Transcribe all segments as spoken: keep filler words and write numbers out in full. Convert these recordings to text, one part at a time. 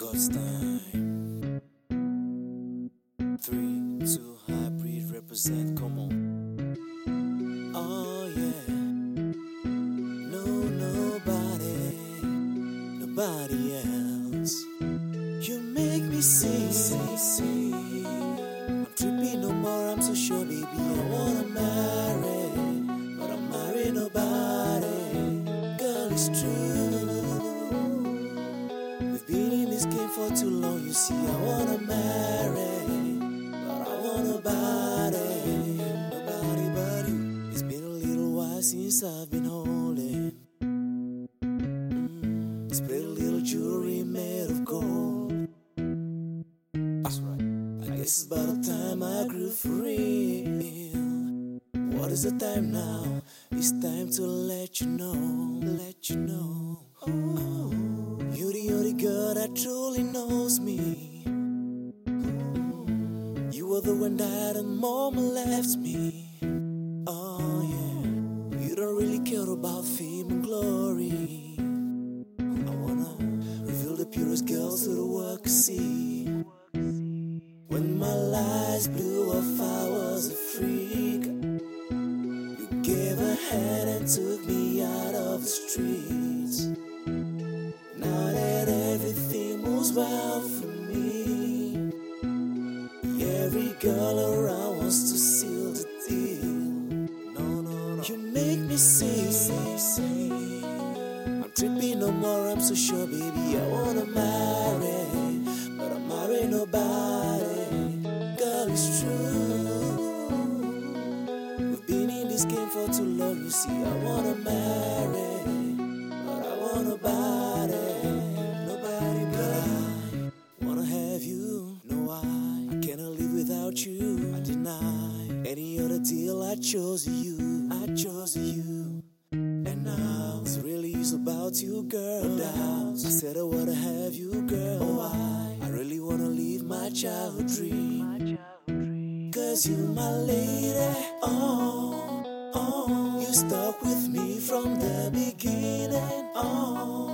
God's time. Three, two, hybrid represent. Come on. Oh yeah. No, nobody, nobody else. You make me sing, sing, sing. I'm tripping no more. I'm so sure, baby. I wanna marry, but I'm marrying nobody. Girl, it's true. We've been in this game for too long. You see, I wanna marry, but I want nobody, nobody but you. It's been a little while since I've been holding. Mm, spread a little jewelry made of gold. That's right. I guess it's about the time I grew for real. What is the time now? It's time to let you know, let you know. Oh, you're the only girl that truly knows me. You were the one that the moment left me. Oh yeah, you don't really care about fame and glory. I wanna reveal the purest girl to the world could see. When my lies blew off, I was a freak. You gave a hand and took me out of the streets. Now that everything moves well for me, every girl around wants to seal the deal. No, no, no. You make me sing, sing, sing. I'm tripping no more, I'm so sure, baby. I wanna marry, but I'm marrying nobody. Girl, it's true. We've been in this game for too long. You see, I wanna marry, but I want nobody, nobody but I wanna have you. No, I, I cannot live without you. I deny any other deal. I chose you, I chose you. And now it's really is about you, girl. No doubts. I said I wanna have you, girl. Oh, I, I really wanna live my childhood dream. Cause you my lady. Oh, oh, you stuck with me from the beginning. Oh,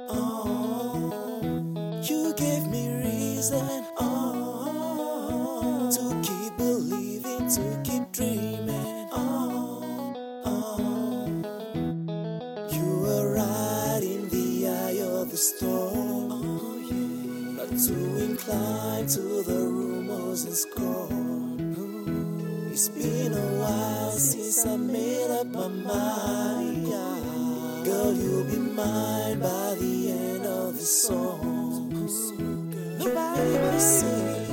oh, you gave me reason. Oh, to keep believing, to keep dreaming. Oh, oh, you were right in the eye of the storm. Oh yeah, not too inclined to the rumors and scorn. It's been a while since I made up my mind. Girl, you'll be mine by the end of the song. Nobody will sing.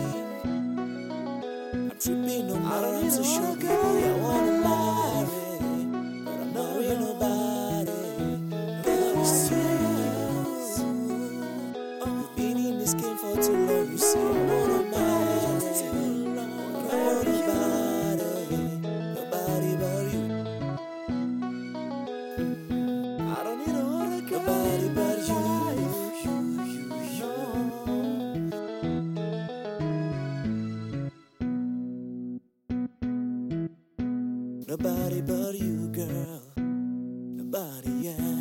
I'm tripping no more, I'm so sure, baby. I wanna marry, but I'm marrying nobody. Girl, it's true. You've been in this game for too long. You see, I wanna marry, but I want nobody, nobody but you. I don't need no other girl, nobody but you. You, you, you. Nobody but you, girl. Nobody else.